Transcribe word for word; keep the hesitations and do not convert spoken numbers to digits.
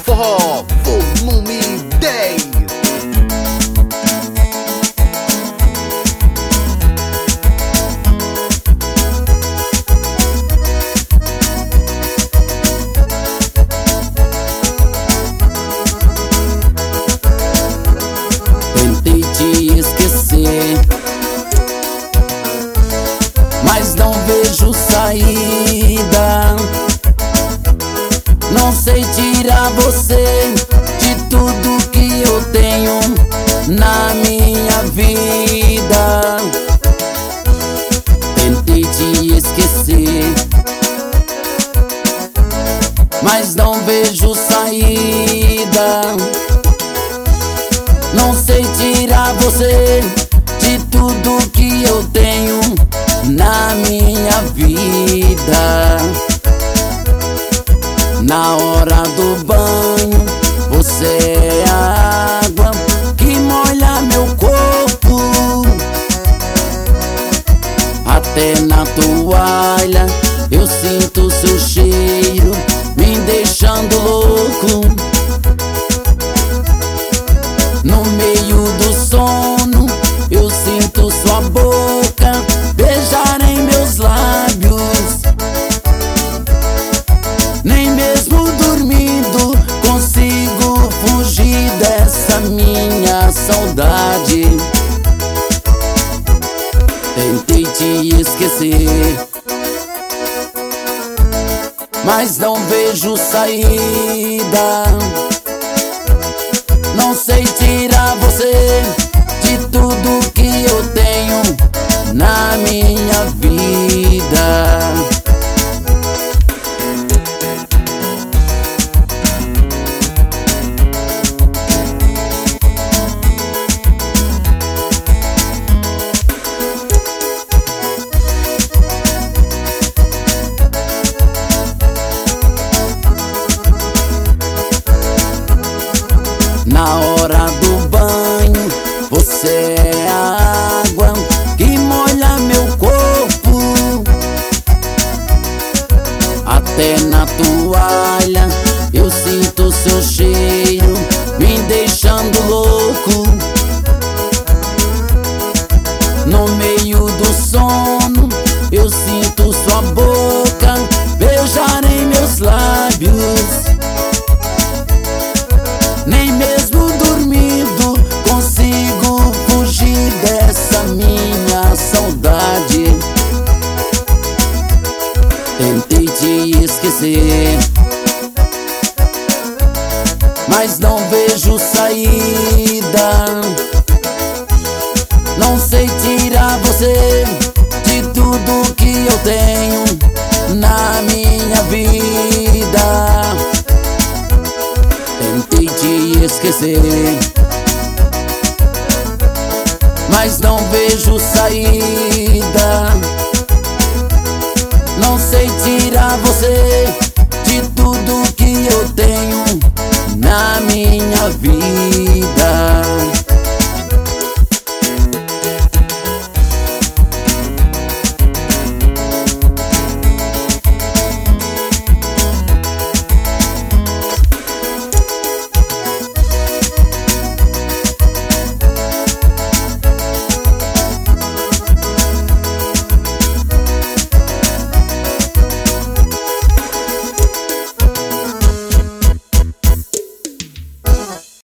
Forró, volume dez. Tentei te esquecer, mas não vejo saída. Não sei tirar você de tudo que eu tenho na minha vida. Tentei te esquecer, mas não vejo saída. Não sei tirar você de tudo que eu tenho na minha vida. Na hora do banho, você é a água que molha meu corpo. Até na toalha eu sinto seu cheiro, me deixando louco. No meio do sono eu sinto sua boca beijar em meus lábios. Nem mesmo dormindo consigo fugir dessa minha saudade. Tentei te esquecer, mas não vejo saída. Não sei tirar você de tudo que eu tenho na minha vida. Na hora do banho, você é a água que molha meu corpo. Até na toalha eu sinto seu cheiro, me deixando louco. No meio do sono eu sinto sua boca beijar em meus lábios. Nem mesmo dormindo consigo fugir dessa minha saudade. Tentei te esquecer, mas não vejo saída. Não sei tirar você de tudo que eu tenho na minha vida. Tentei te esquecer, mas não vejo saída. Não sei tirar você